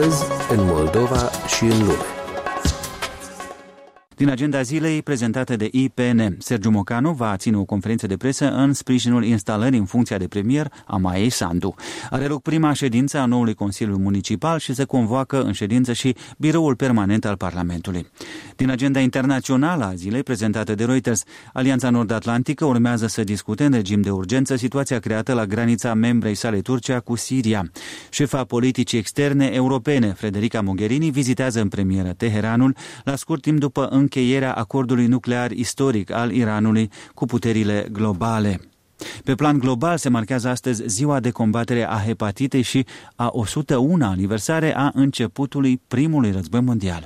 Astăzi, în Moldova și în lume. Din agenda zilei prezentată de IPN, Sergiu Mocanu va ține o conferință de presă în sprijinul instalării în funcția de premier a Maiei Sandu. Are loc prima ședință a noului Consiliu Municipal și se convoacă în ședință și biroul permanent al Parlamentului. Din agenda internațională a zilei prezentată de Reuters, Alianța Nord-Atlantică urmează să discute în regim de urgență situația creată la granița membrei sale Turcia cu Siria. Șefa politicii externe europene, Federica Mogherini, vizitează în premieră Teheranul la scurt timp după încheierea acordului nuclear istoric al Iranului cu puterile globale. Pe plan global se marchează astăzi ziua de combatere a hepatitei și a 101-a aniversare a începutului primului război mondial.